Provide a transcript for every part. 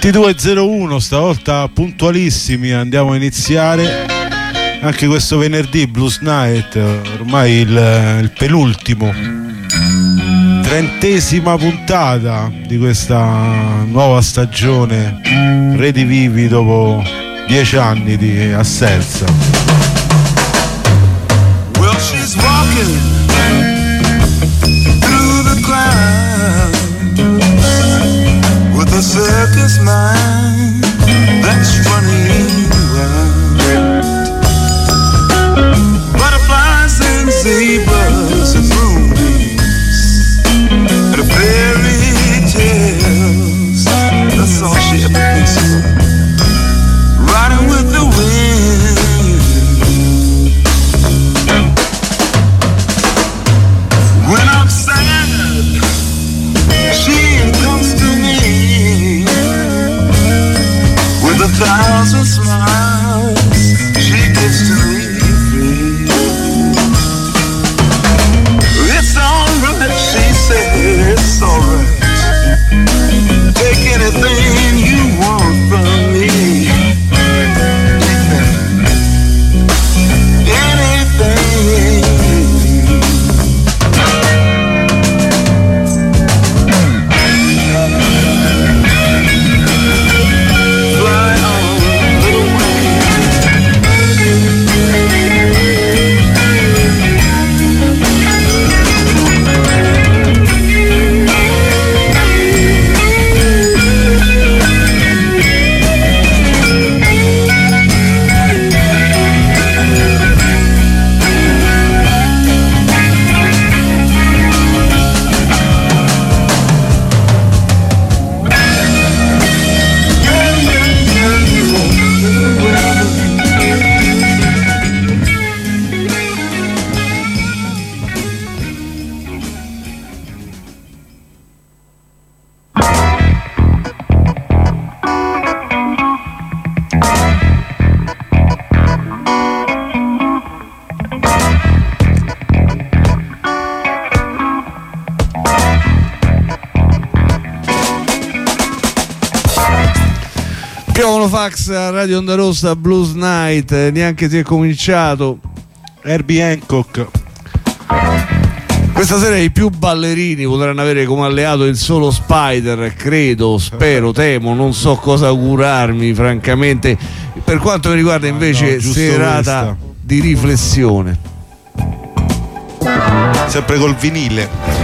22:01, stavolta puntualissimi, andiamo a iniziare anche questo venerdì Blues Night, ormai il penultimo, 30ª puntata di questa nuova stagione, redivivi dopo 10 anni di assenza. Well, she's walking through the crowd with a circus mind that's running wild. Butterflies and zebras and moonbeams and fairy tales, that's all she ever thinks of. Riding with the wind. When I'm sad, she comes to me with 1,000 smiles she gives to me free. It's alright, she said, it's alright. Take anything you want from me. Take that. Anything. Fax a Radio Onda Rossa, Blues Night, neanche si è cominciato. Herbie Hancock. Questa sera i più ballerini potranno avere come alleato il solo Spider, credo, spero, temo, non so cosa augurarmi francamente. Per quanto mi riguarda invece serata questa di riflessione, sempre col vinile.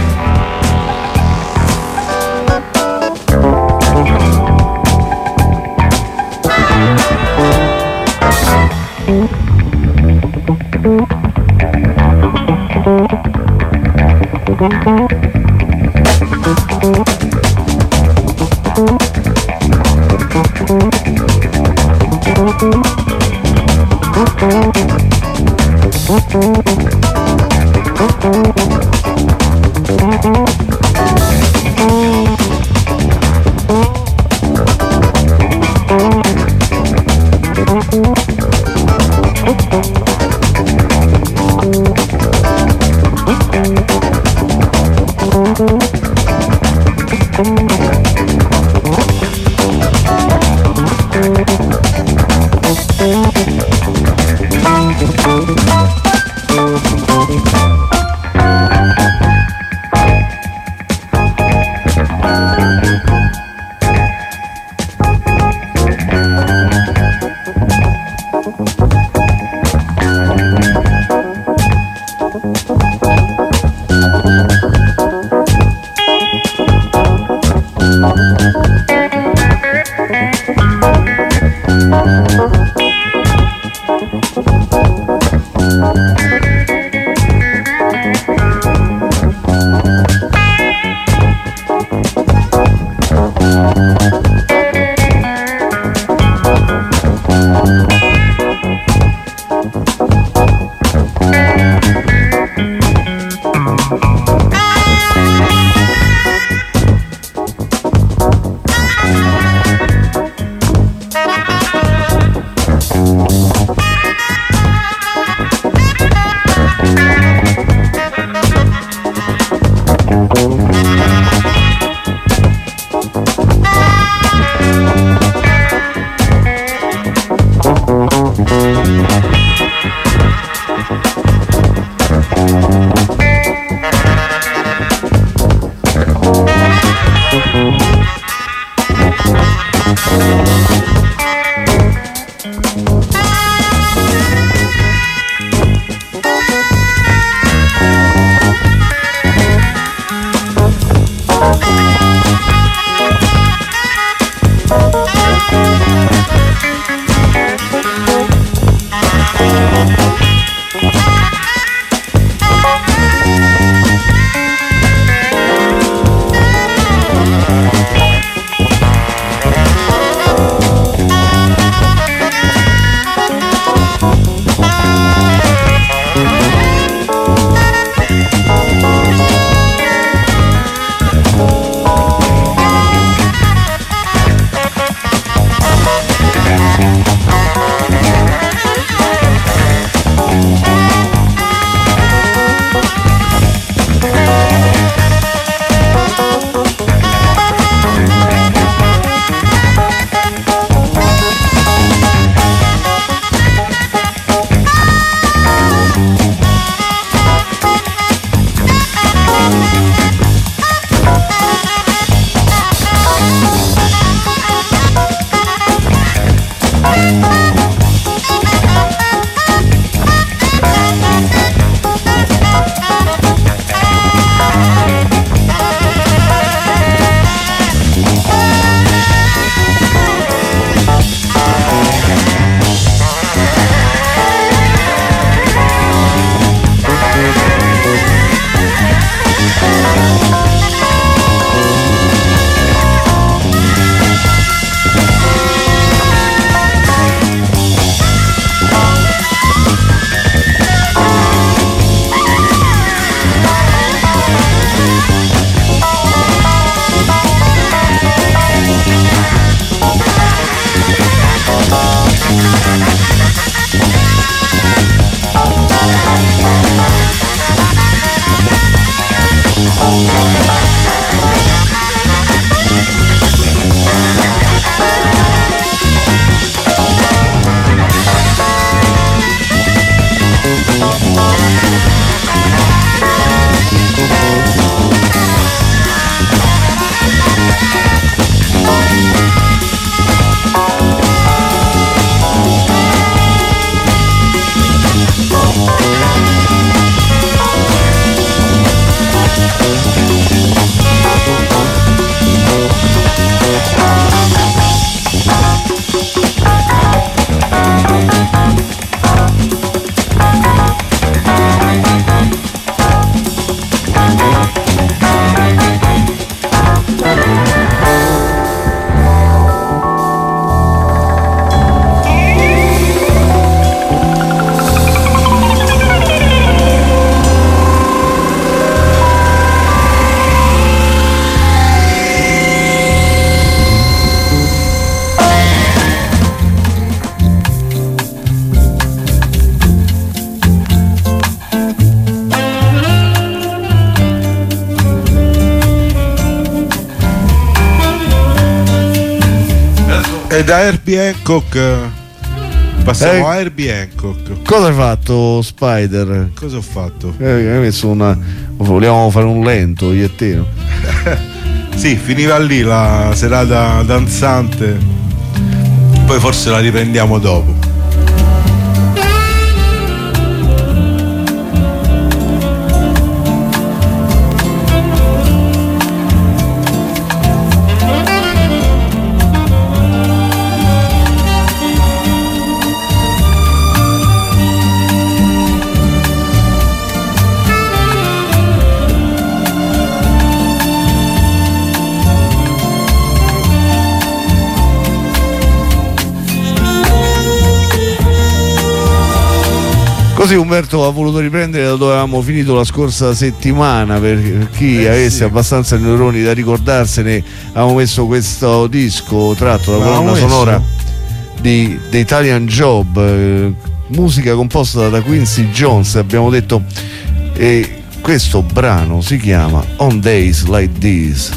E da Herbie Hancock passiamo a Herbie Hancock. Cosa hai fatto, Spider? Cosa ho fatto? Hai messo una. Volevamo fare un lento, io e te, no? Sì, finiva lì la serata danzante. Poi forse la riprendiamo dopo. Così Umberto ha voluto riprendere da dove avevamo finito la scorsa settimana, per chi avesse abbastanza neuroni da ricordarsene. Avevamo messo questo disco tratto dalla colonna sonora di The Italian Job, musica composta da Quincy Jones, abbiamo detto, e questo brano si chiama On Days Like These.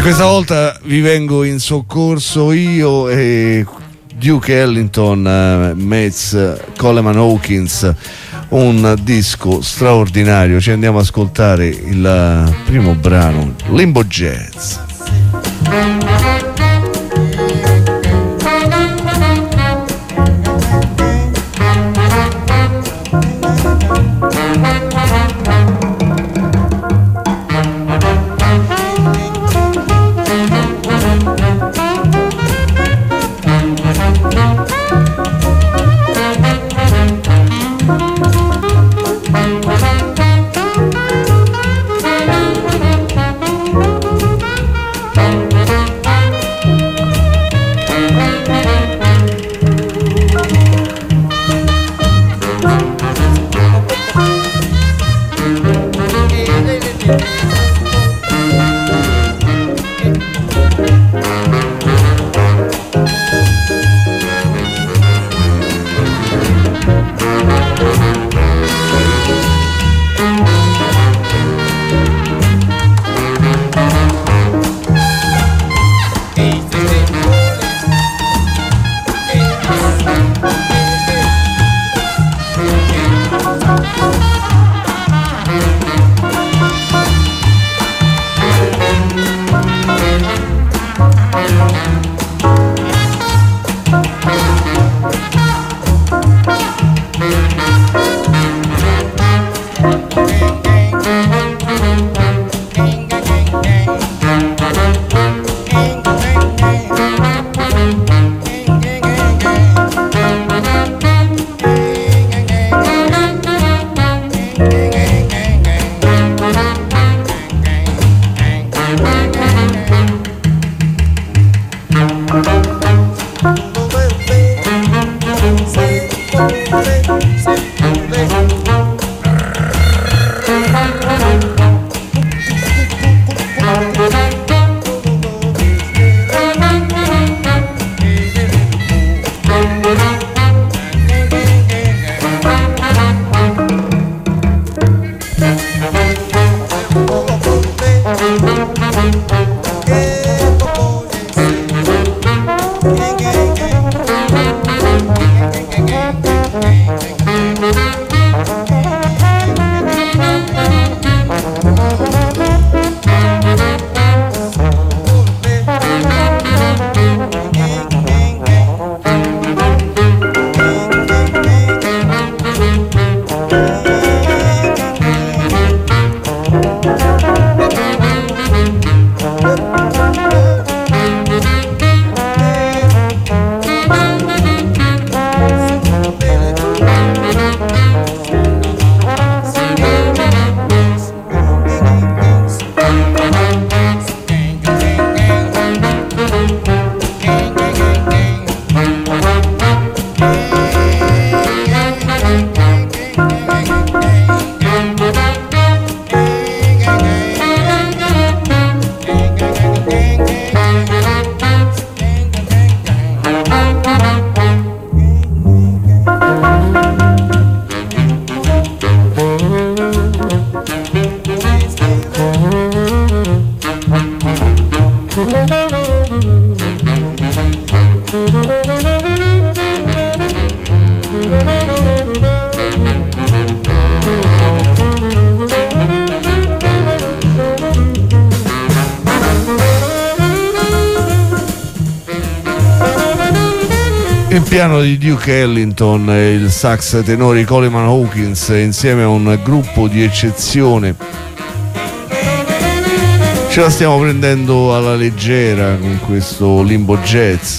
questa volta vi vengo in soccorso io e Duke Ellington, Metz, Coleman Hawkins, un disco straordinario. Ci andiamo ad ascoltare il primo brano, Limbo Jazz. Il piano di Duke Ellington e il sax tenore Coleman Hawkins insieme a un gruppo di eccezione. Ce la stiamo prendendo alla leggera con questo Limbo Jazz.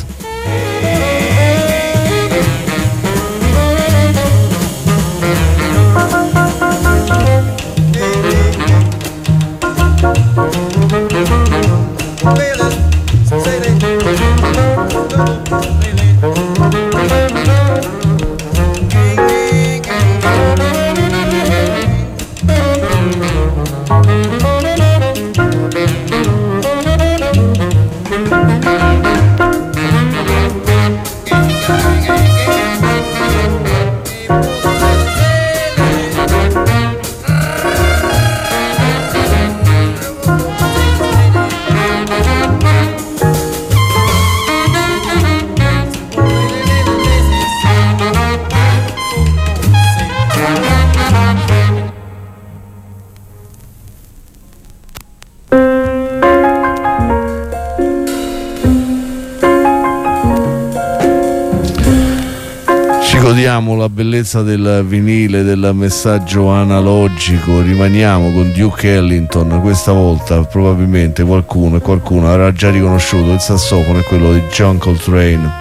amiamo la bellezza del vinile, del messaggio analogico, rimaniamo con Duke Ellington. Questa volta probabilmente qualcuno avrà già riconosciuto il sassofono, è quello di John Coltrane.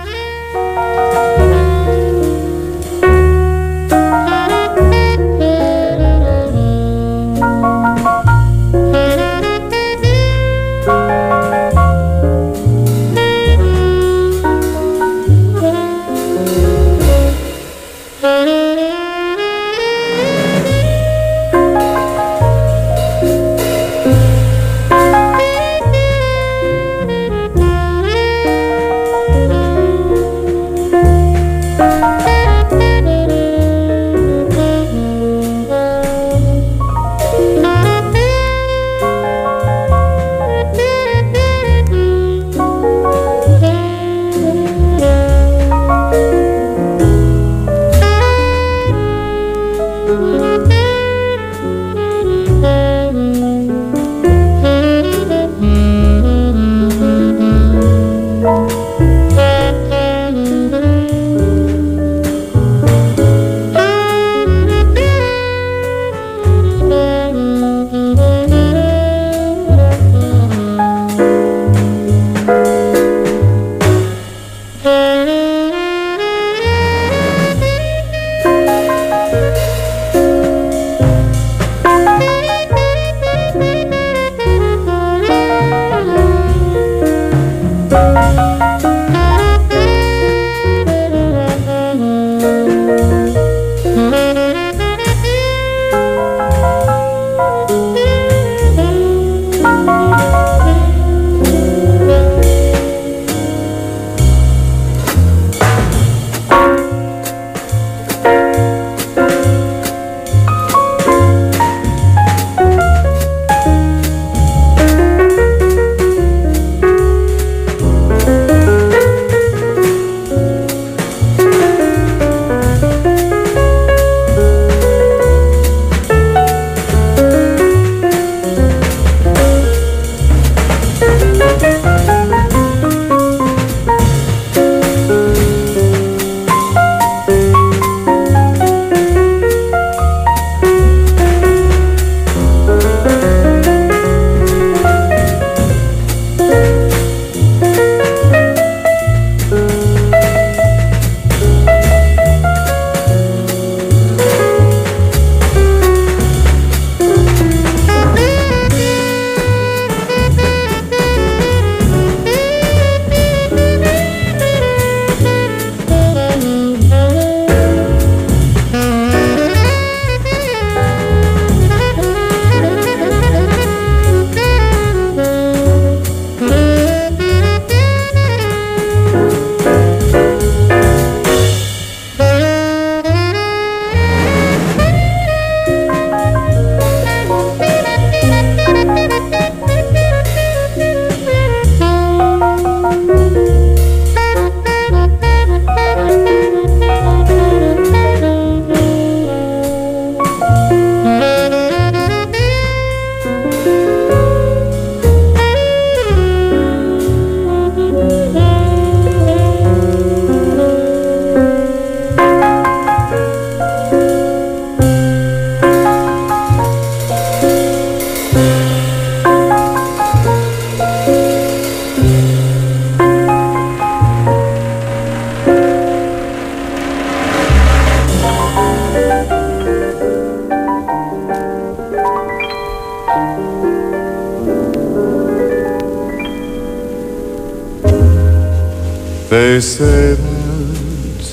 They say that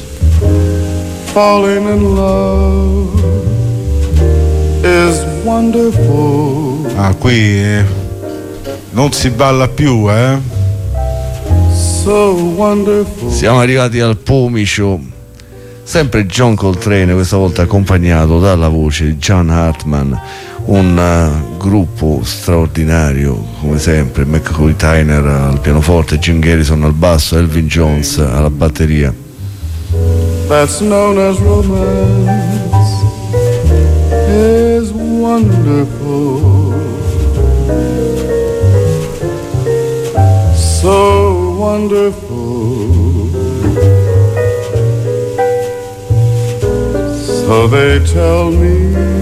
falling in love is wonderful. Ah, qui non si balla più, So wonderful. Siamo arrivati al pomicio. Sempre John Coltrane, questa volta accompagnato dalla voce di John Hartman, un gruppo straordinario come sempre. McCoy Tyner al pianoforte, Jim Garrison al basso, Elvin Jones alla batteria. That's known as romance is wonderful, so wonderful. So they tell me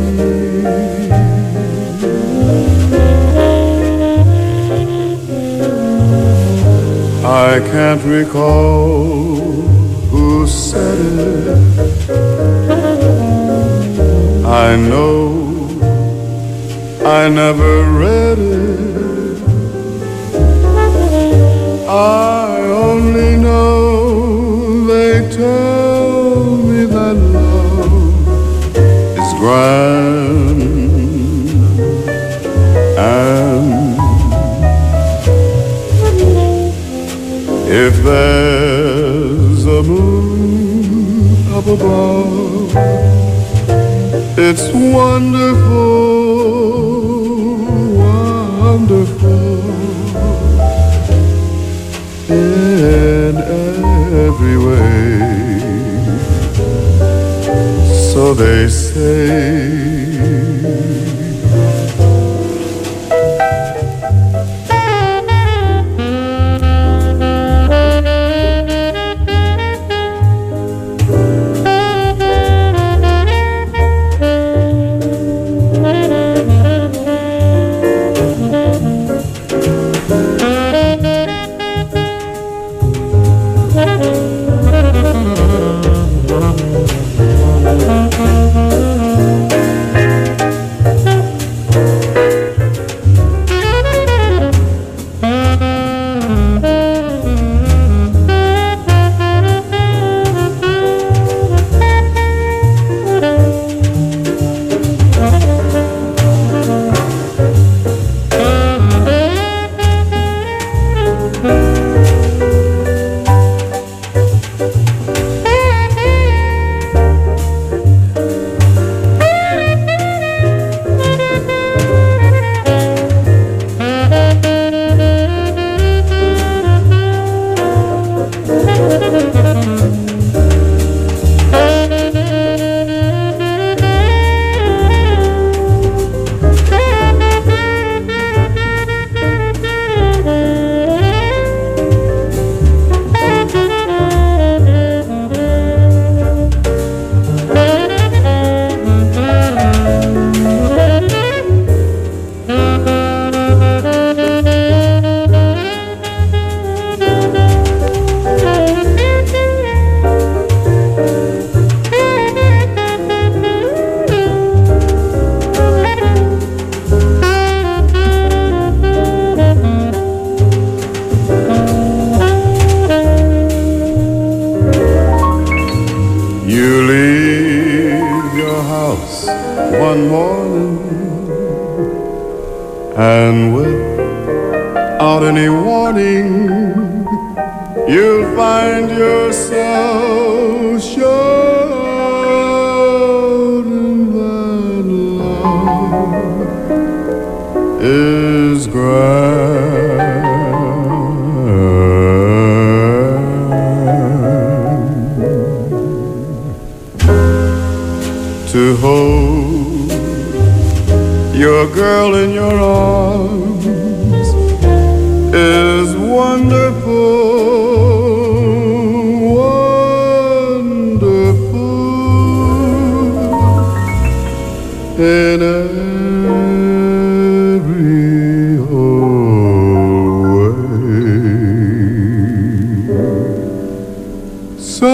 I can't recall who said it. I know I never read it. I only know they tell me that love is grand and if there's a moon up above, it's wonderful, wonderful in every way. So they say. To hold your girl in your arms is wonderful, wonderful in every whole way. So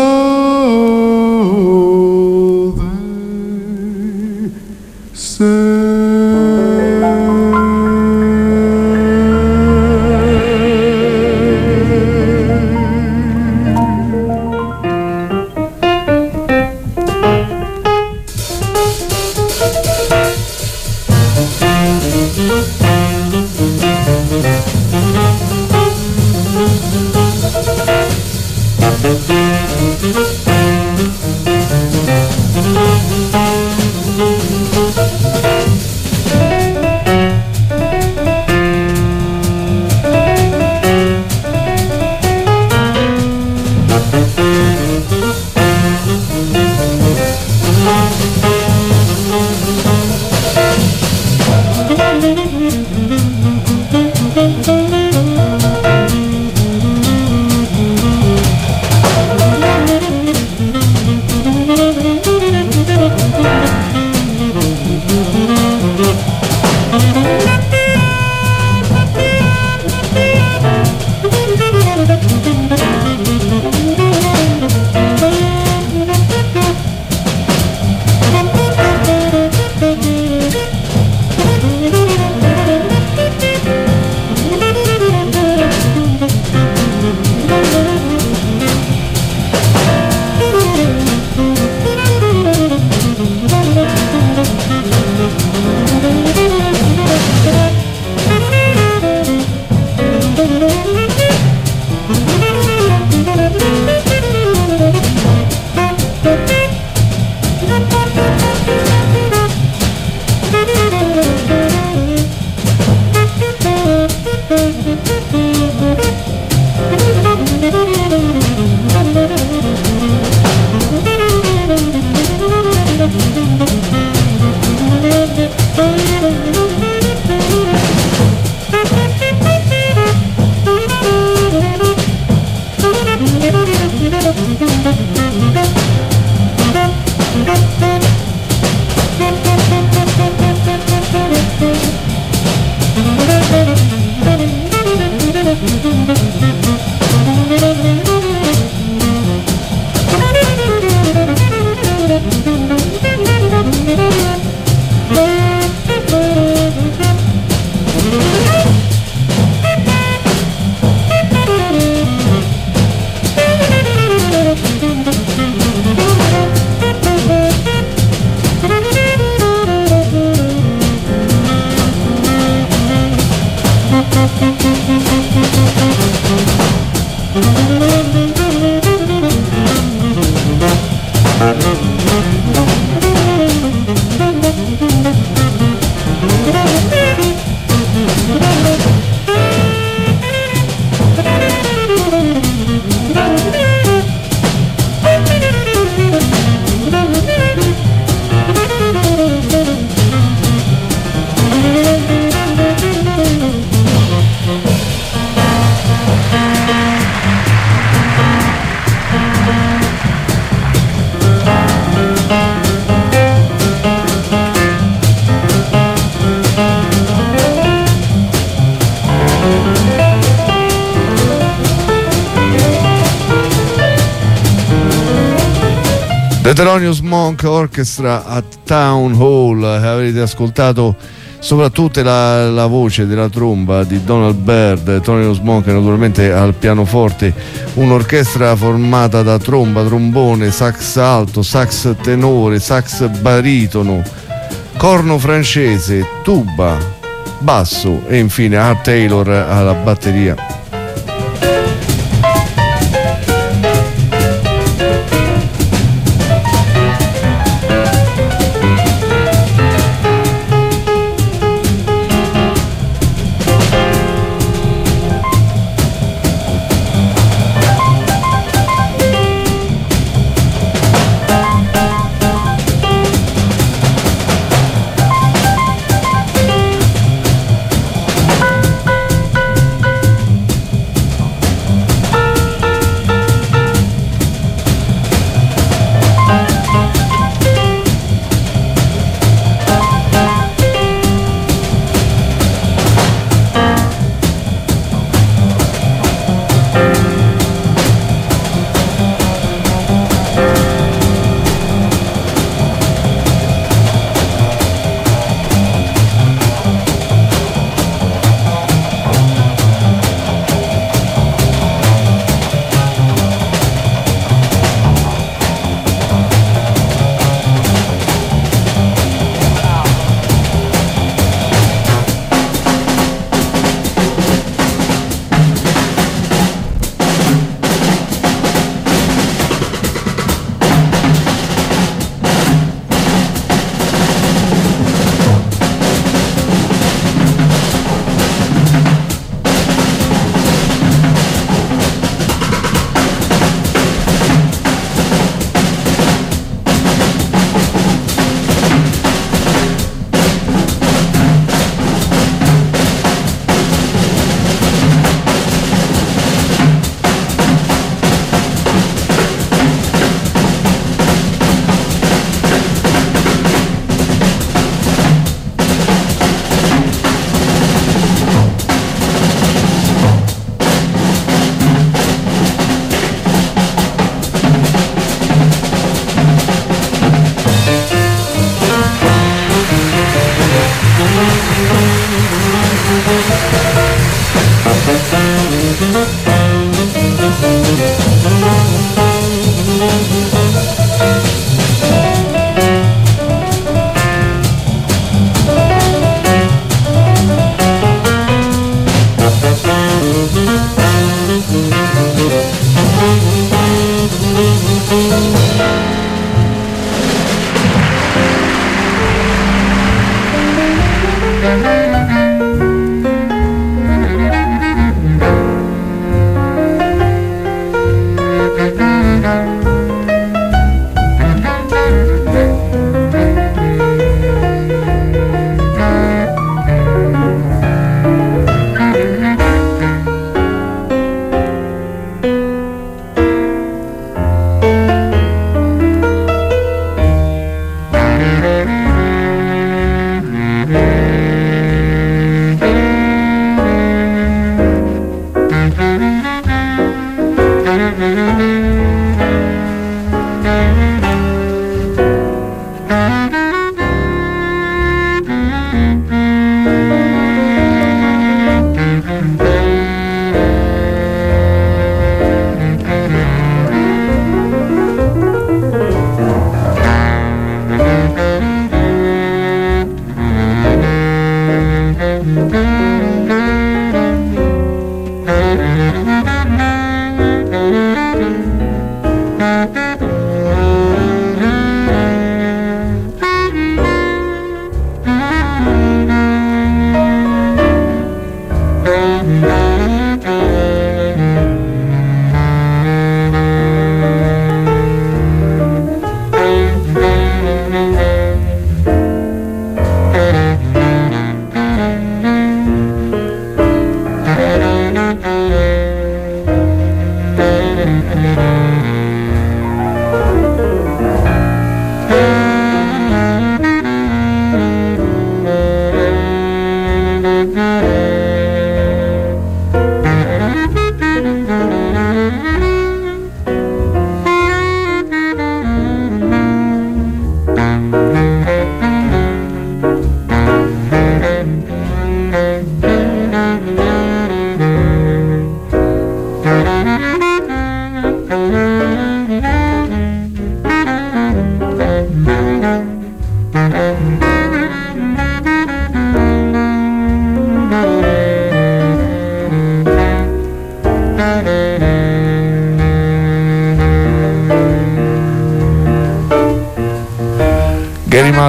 Thelonious Monk Orchestra a Town Hall. Avete ascoltato soprattutto la voce della tromba di Donald Byrd, Thelonious Monk naturalmente al pianoforte, un'orchestra formata da tromba, trombone, sax alto, sax tenore, sax baritono, corno francese, tuba, basso e infine Art Taylor alla batteria.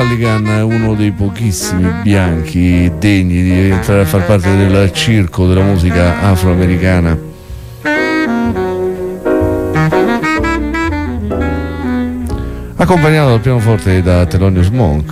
Mulligan, uno dei pochissimi bianchi degni di entrare a far parte del circo della musica afroamericana. Accompagnato dal pianoforte da Thelonious Monk.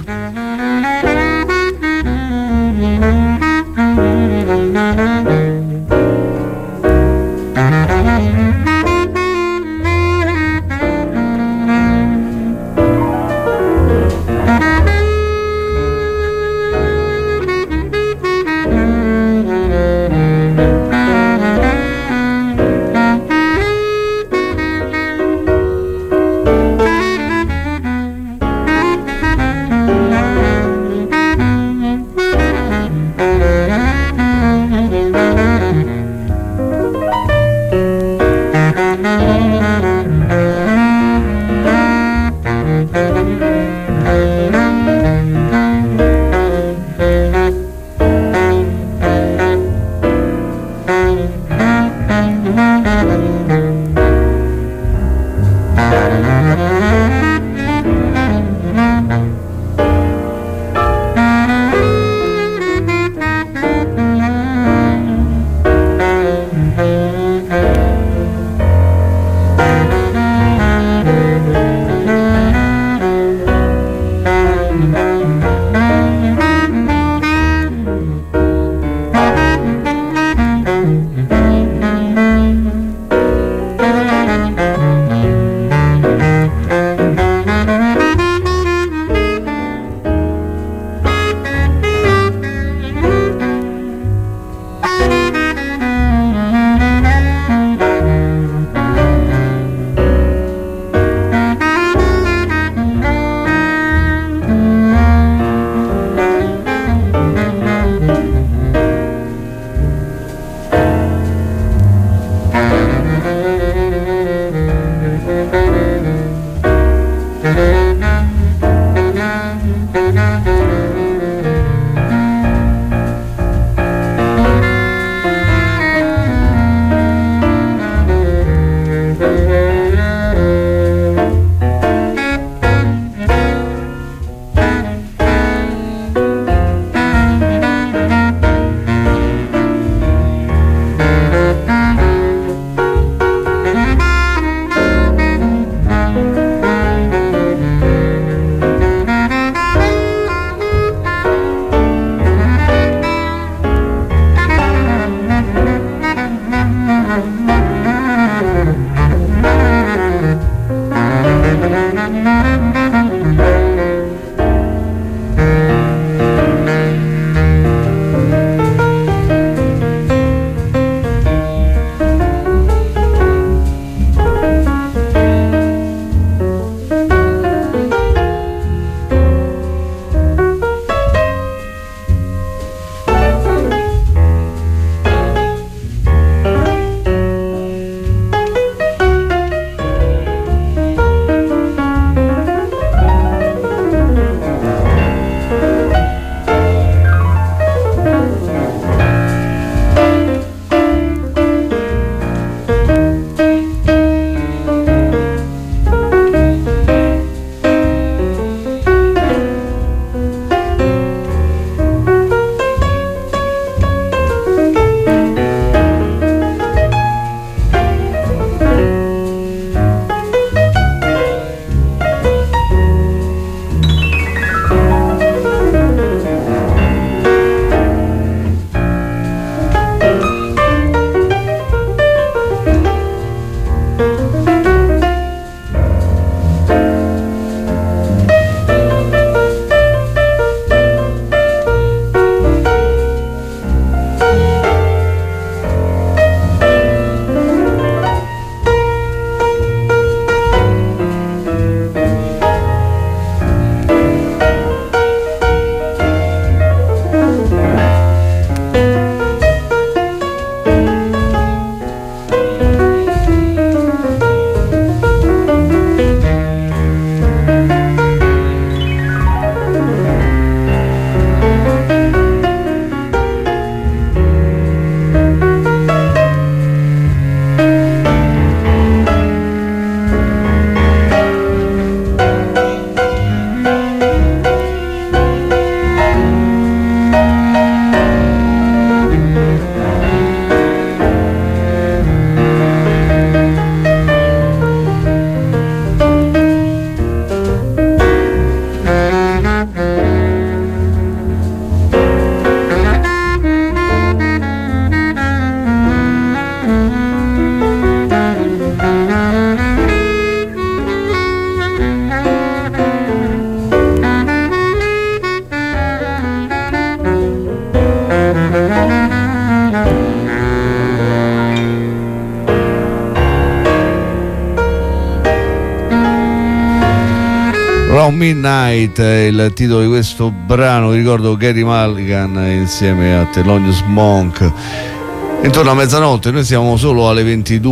Round Midnight è il titolo di questo brano. Vi ricordo Gary Mulligan insieme a Thelonious Monk. Intorno a mezzanotte, noi siamo solo alle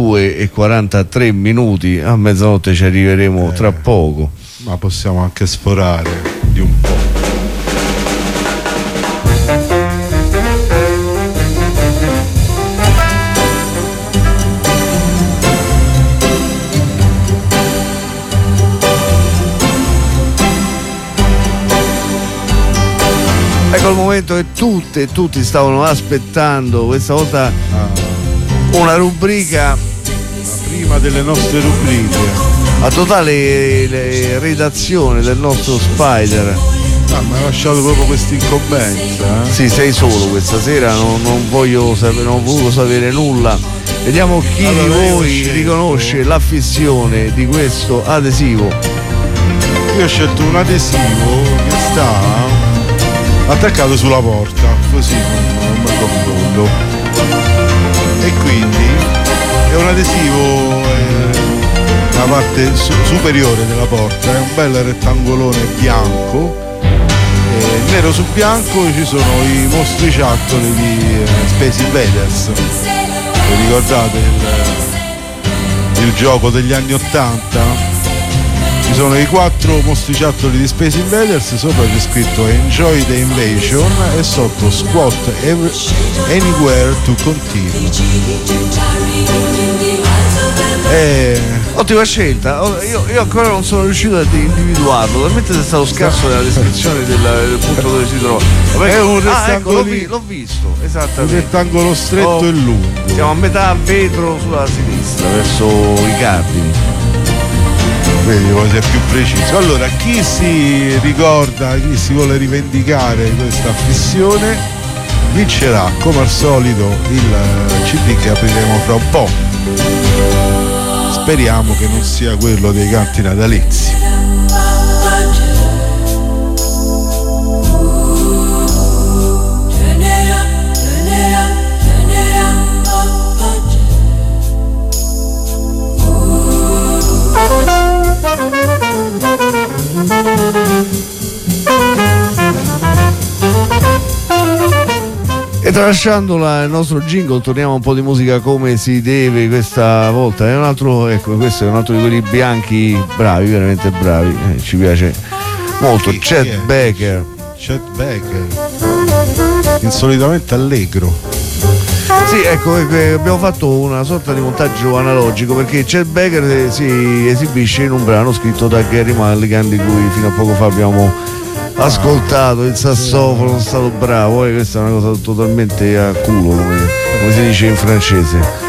22:43, a mezzanotte ci arriveremo tra poco. Ma possiamo anche sforare di un po'. Ecco il momento che tutti stavano aspettando, questa volta una rubrica, prima delle nostre rubriche, a totale redazione del nostro Spider. mi hai lasciato proprio questa incombenza. Sì, sei solo questa sera, non voglio sapere, non ho voluto sapere nulla. Vediamo chi di voi riconosce l'affissione di questo adesivo. Io ho scelto un adesivo che sta attaccato sulla porta, così non mi confondo, e quindi è un adesivo la parte superiore della porta, è un bel rettangolone bianco, nero su bianco ci sono i mostriciattoli di Space Invaders. Vi ricordate il gioco degli anni '80? Ci sono i 4 mostriciattoli di Space Invaders, sopra c'è scritto Enjoy the Invasion e sotto Squat Anywhere to Continue. Ottima scelta. Io ancora non sono riuscito ad individuarlo, veramente sei stato scarso nella descrizione del punto dove si trova. È un rettangolo, ecco, l'ho visto, esattamente. Un rettangolo stretto e lungo. Siamo a metà vetro sulla sinistra, verso i cardini. Vedi come sei più preciso. Allora, chi si ricorda, chi si vuole rivendicare questa affissione, vincerà come al solito il CD che apriremo fra un po'. Speriamo che non sia quello dei canti natalizi. E tralasciando il nostro jingle, torniamo a un po' di musica come si deve questa volta. È un altro, ecco, questo è un altro di quelli bianchi bravi, veramente bravi. Ci piace molto. Chet Baker. Chet Baker, insolitamente allegro. Sì, ecco, abbiamo fatto una sorta di montaggio analogico perché Chet Baker si esibisce in un brano scritto da Gary Mulligan, di cui fino a poco fa abbiamo ascoltato il sassofono, è stato bravo, questa è una cosa totalmente a culo, come si dice in francese.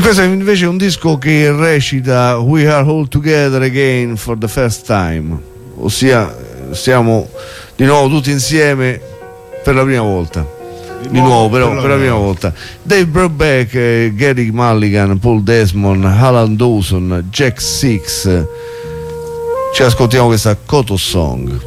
questo è invece un disco che recita We are all together again for the first time, ossia siamo di nuovo tutti insieme per la prima volta. Di nuovo però per la prima volta. Dave Brubeck, Gary Mulligan, Paul Desmond, Alan Dawson, Jack Six. Ci ascoltiamo questa Koto Song.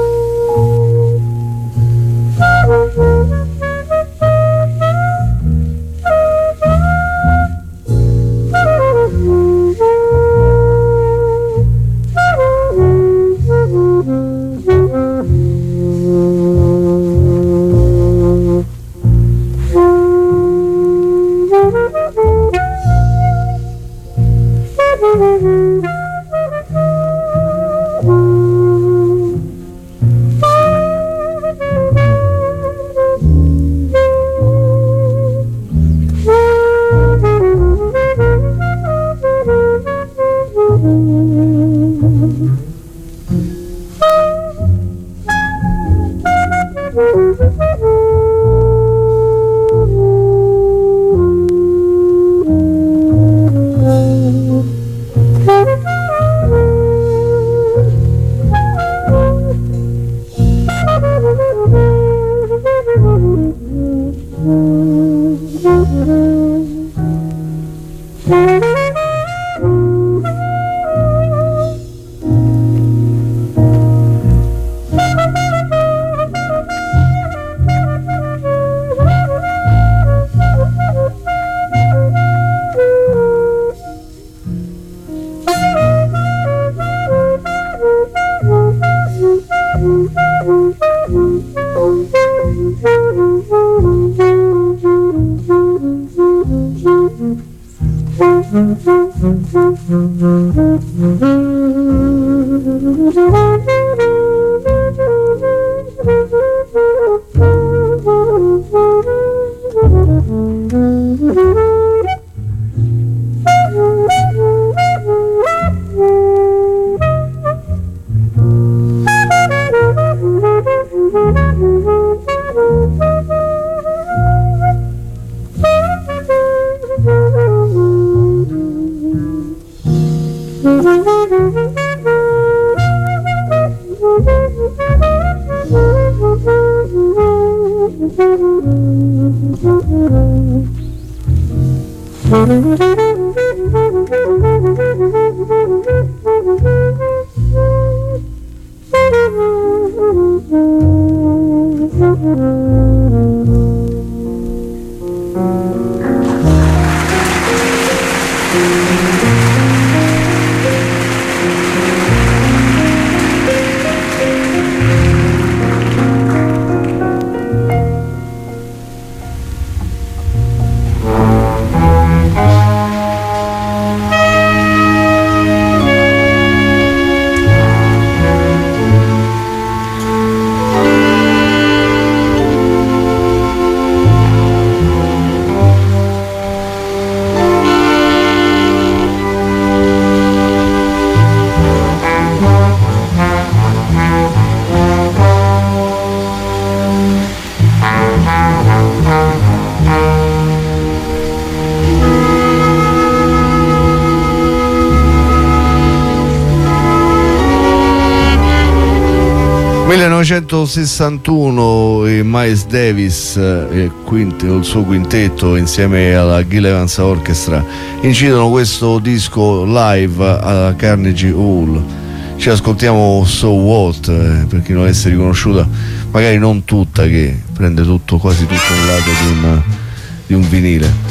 e Miles Davis e il suo quintetto insieme alla Gil Evans Orchestra incidono questo disco live alla Carnegie Hall. Ci ascoltiamo So What, per chi non avesse riconosciuta, magari non tutta, che prende tutto, quasi tutto un lato di un vinile.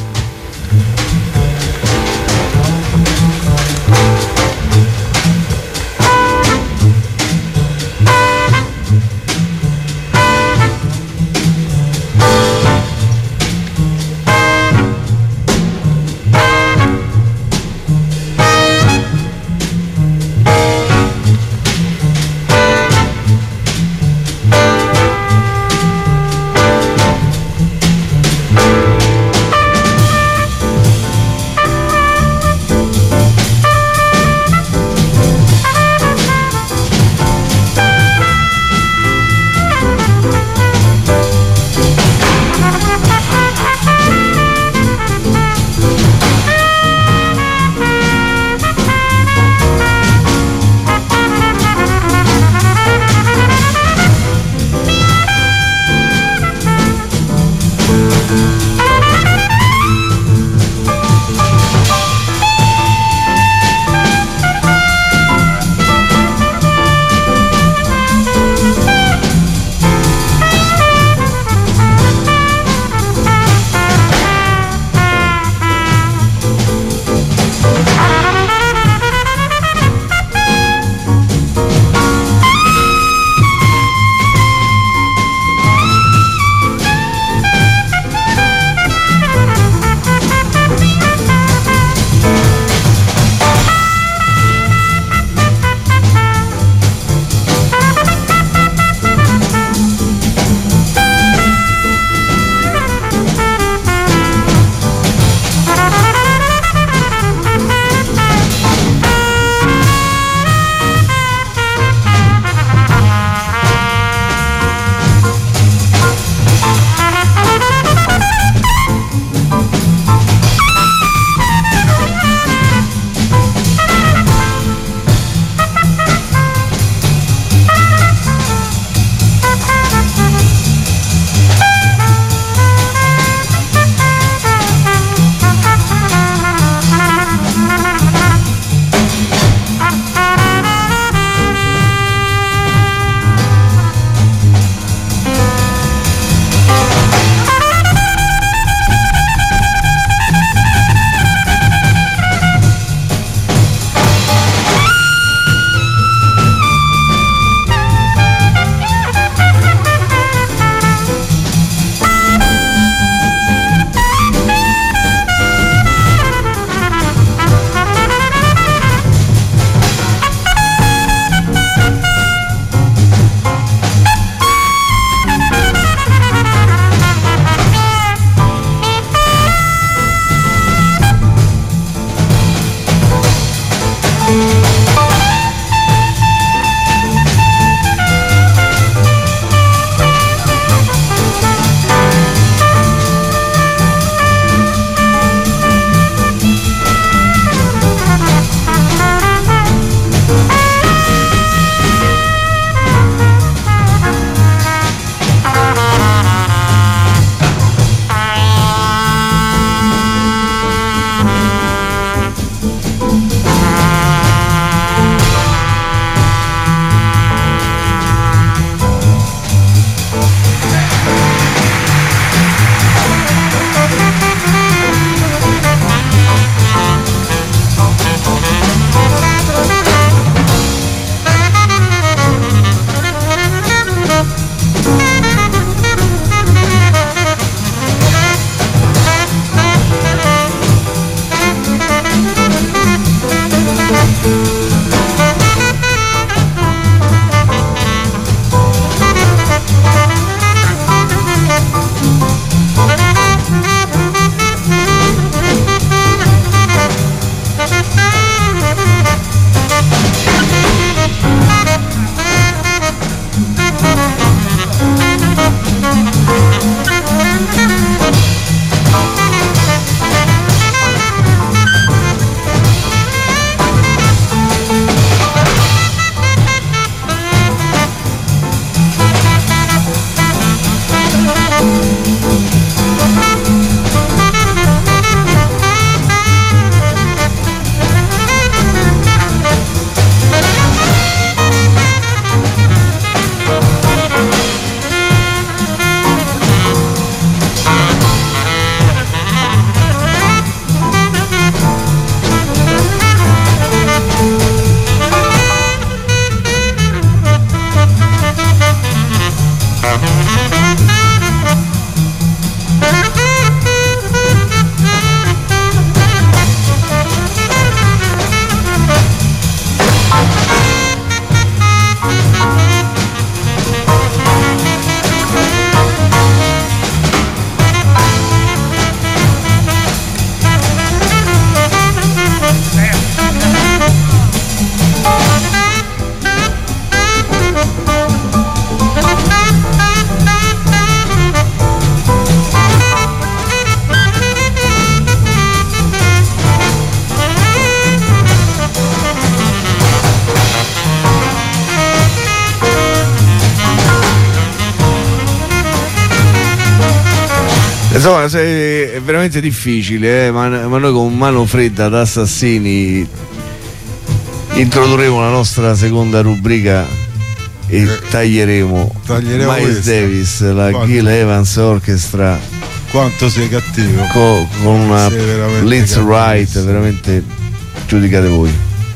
Insomma, è veramente difficile, ma noi con mano fredda da assassini introdurremo la nostra seconda rubrica e taglieremo Miles questa. Davis, la Gil Evans Orchestra. Quanto sei cattivo con una Let's Right, veramente giudicate voi.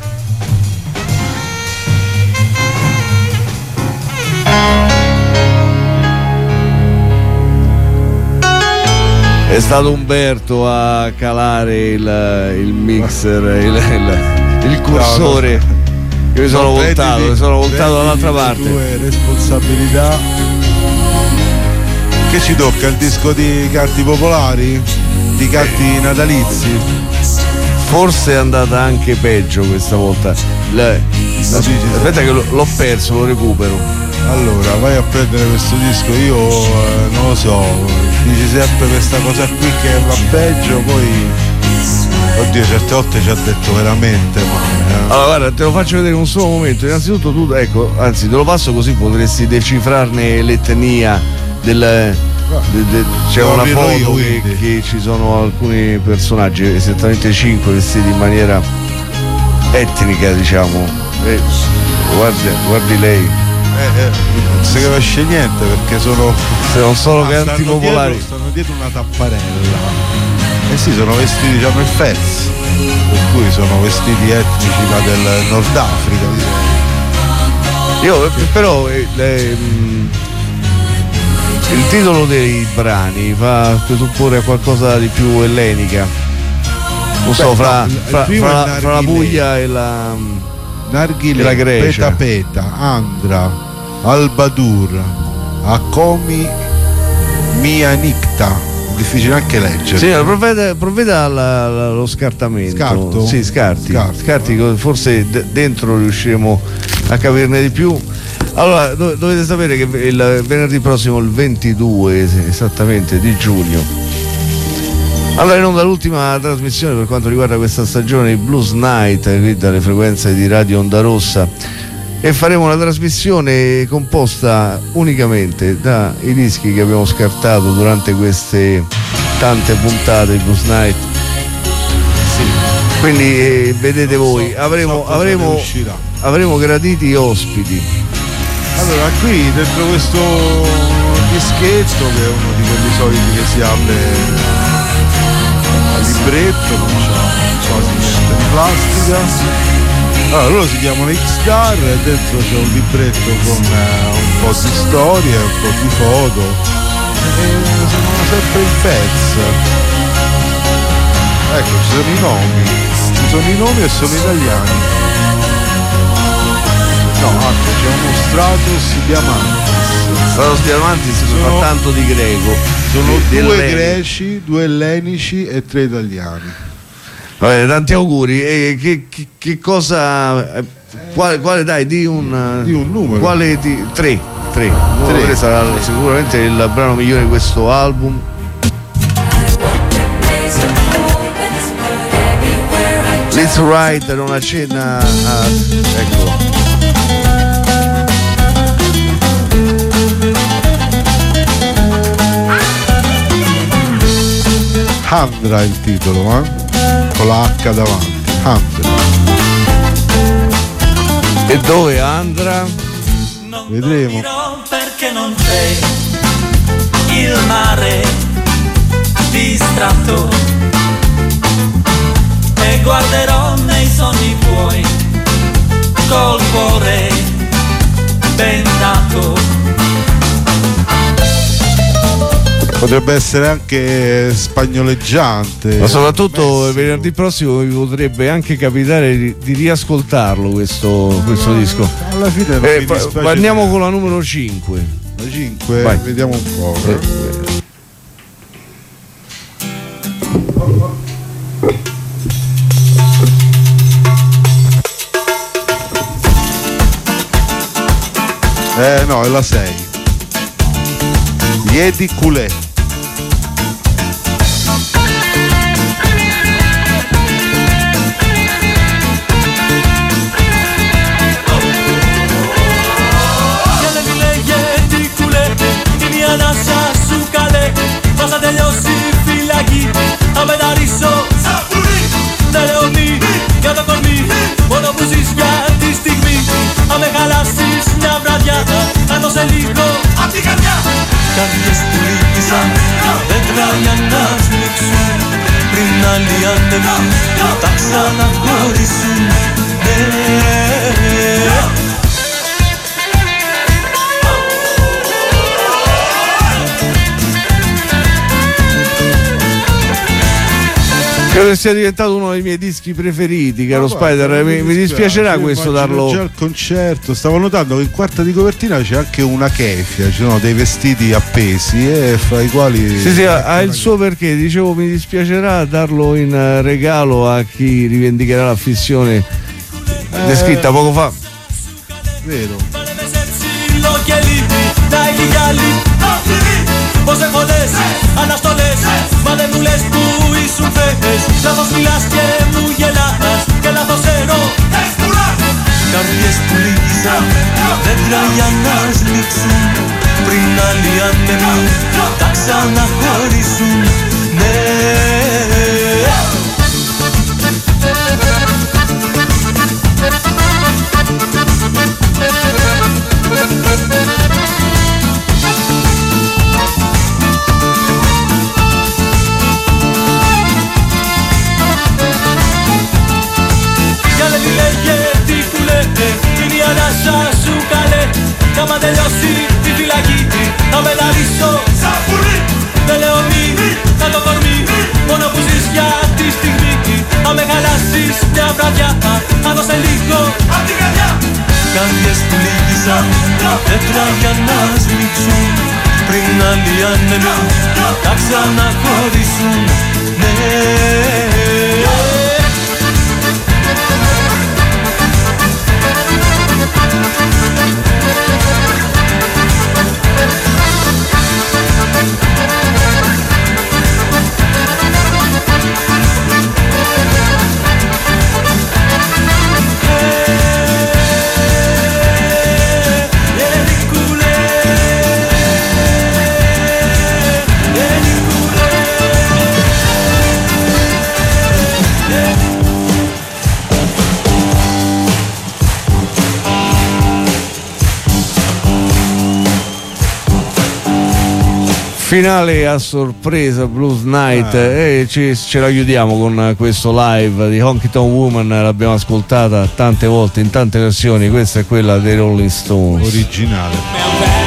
È stato Umberto a calare il mixer, il cursore. Io mi sono voltato dall'altra parte. Tue responsabilità. Che ci tocca il disco di canti popolari? Di canti natalizi? Forse è andata anche peggio questa volta. Aspetta che l'ho perso, lo recupero. Allora vai a prendere questo disco, io non lo so, dici sempre questa cosa qui che va peggio, poi oddio certe volte ci ha detto veramente male. Allora guarda, te lo faccio vedere un solo momento. Innanzitutto tu, ecco, anzi te lo passo così potresti decifrarne l'etnia del c'è una foto che ci sono alcuni personaggi, esattamente 5, vestiti in maniera etnica, diciamo. Guardi lei. Non si capisce niente perché sono canti popolari. Stanno dietro una tapparella. Eh sì, sono vestiti, hanno il fez, per cui sono vestiti etnici da del Nord Africa, direi. Io però il titolo dei brani fa presupporre a qualcosa di più ellenica. Non so, fra la Puglia e la Narghile, la Grecia. Peta, Andra, Albadur, Akomi, Mianikta. Difficile anche leggere. Sì, provveda allo scartamento. Scarto? Sì, scarti, forse dentro riusciremo a capirne di più. Allora, dovete sapere che il venerdì prossimo, il 22 esattamente di giugno, allora in onda l'ultima trasmissione per quanto riguarda questa stagione, il Blues Night, qui dalle frequenze di Radio Onda Rossa, e faremo una trasmissione composta unicamente dai dischi che abbiamo scartato durante queste tante puntate di Blues Night. Sì. Quindi vedete voi, avremo graditi ospiti. Allora, qui dentro questo dischetto, che è uno di quelli soliti che si apre al libretto, non c'è quasi niente di plastica. Allora, loro si chiamano X-Star e dentro c'è un libretto con un po' di storie, un po' di foto, e sono sempre in pezzi. Ecco, ci sono i nomi e sono italiani. No, anche c'è uno Stratos Diamantis che fa tanto di greco. Sono due greci, 2 ellenici e 3 italiani. Vabbè, tanti auguri. E che cosa quale dai di un numero? Quale di 3 sarà sicuramente il brano migliore di questo album. Let's Ride era una cena ecco. Andra è il titolo, con la H davanti. Andra. E dove andrà? Vedremo. Perché non sei il mare distratto e guarderò nei sogni tuoi col cuore bendato. Potrebbe essere anche spagnoleggiante. Ma soprattutto venerdì prossimo vi potrebbe anche capitare di riascoltarlo questo disco. Alla fine non andiamo con la numero 5. La 5? Vai. Vediamo un po'. No, è la 6. Yedi Culé. Cosa degli ossi ανεβούν, θα ξαναχωρίσουν. Credo sia diventato uno dei miei dischi preferiti, caro Spider. Mi dispiacerà questo darlo. Già al concerto stavo notando che in quarta di copertina c'è anche una keffia, ci sono dei vestiti appesi fra i quali. Sì, ha il suo perché. Dicevo, mi dispiacerà darlo in regalo a chi rivendicherà l'affissione descritta poco fa. Vero. Πόσε φορές αναστολές, μα δεν μου λες που ήσουν φέτες. Λάθος μιλάς και μου γελάς και λάθος εννοώ. Καρδιές που λύγησαν, δέντρα για να σμίξουν. Πριν άλλοι ανεμούν, θα ξαναχωρήσουν. Ναι. Άμα τελειώσει τη φυλακή θα μεταλύσω σαν πουλί. Δεν λέω μη, θα το κορμί, μόνο που ζεις για τη στιγμή. Θα με χαλάσεις μια βραδιά, θα δώσε λίγο απ' την καρδιά. Καρδιές που λύγησαν, δέντρα για να σμίξουν. Πριν άλλοι ανεμούν, θα ξαναχωρήσουν. Ναι. Finale a sorpresa, Blues Night, e ce la chiudiamo con questo live di Honky Tonk Woman. L'abbiamo ascoltata tante volte in tante versioni, questa è quella dei Rolling Stones originale.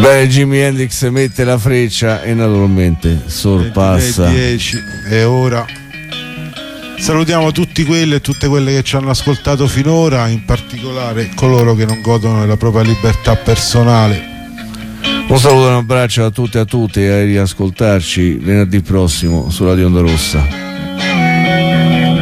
Beh, Jimi Hendrix mette la freccia e naturalmente sorpassa. 10 e ora salutiamo tutti quelli e tutte quelle che ci hanno ascoltato finora, in particolare coloro che non godono della propria libertà personale. Un saluto e un abbraccio a tutti e a tutte e a riascoltarci venerdì prossimo sulla Radio Onda Rossa.